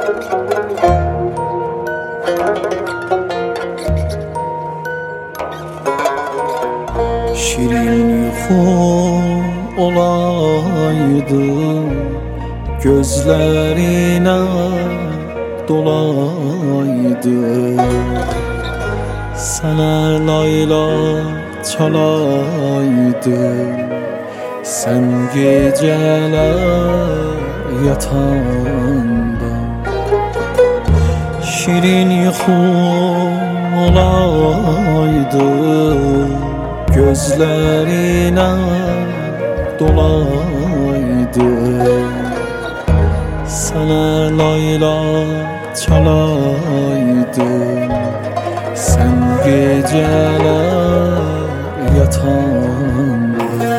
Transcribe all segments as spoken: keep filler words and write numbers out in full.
Şirin yuxum olaydı, gözlerine dolaydı. Sana layla çalaydı, sen geceler yatanda. Şirin yuxum olaydı, gözlerine dolaydı. Sana layla çalaydı, sen geceler yatanda.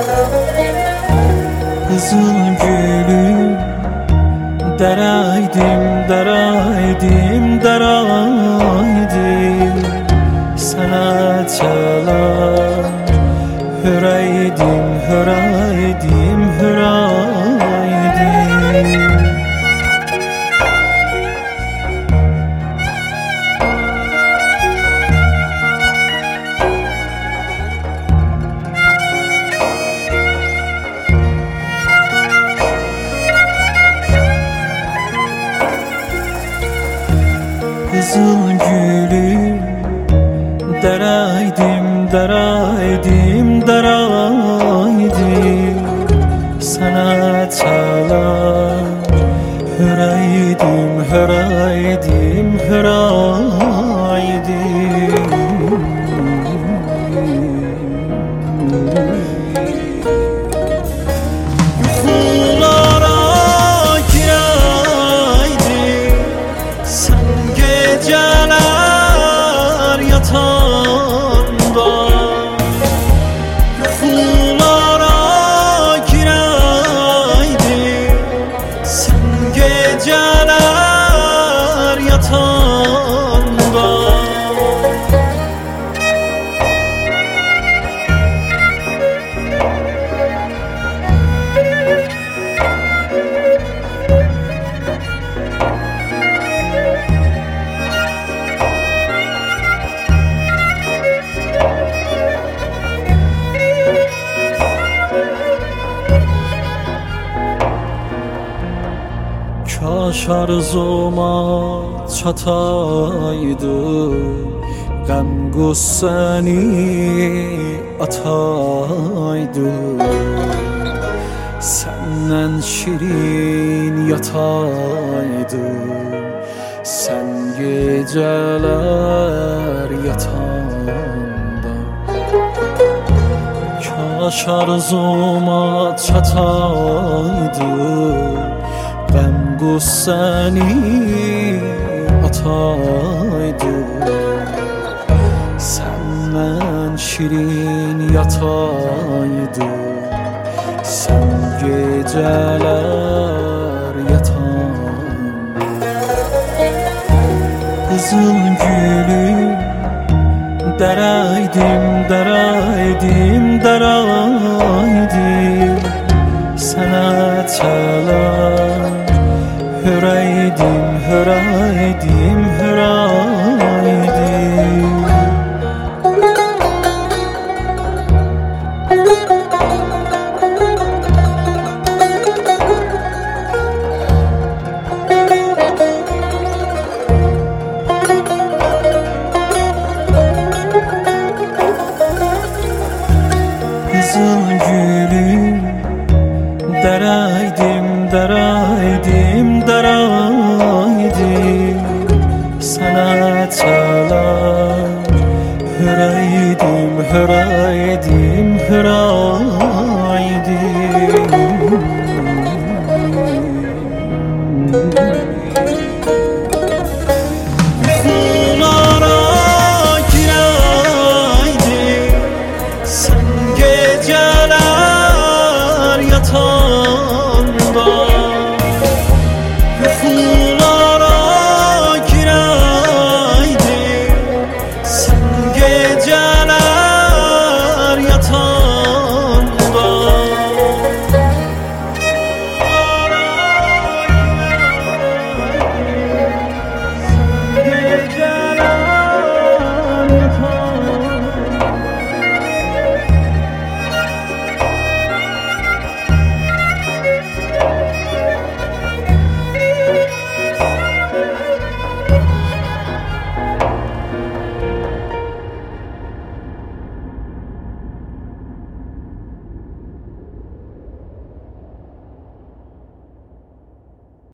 Kızıl gülüm deraydim, deraydim, deraydim. Sana çalar hüreydim, hüreydim, hüreydim. Kızıl gülüm deraydim, deraydim, deraydim. Sana çalar hüreydim, hüreydim, hüreydim. Yuxulara gireydim, sen geceler yatanda. Yuxulara gireydim, sen geceler yatanda. Kaş arzuma çataydı, gam gussani ataydı. Senden şirin yataydı, sen geceler yatanda. Kaş arzuma çataydı, gam gussani ataydı. Senden şirin yataydı, sen geceler yatanda. Kızıl gülüm deraydim, deraydim, deraydim. Sana çalar hüreydim, hüreydim, hüreydim. Kızıl gülüm deraydim, deraydim, deraydim. Sana çalar hüreydim, hüreydim, hüreydim.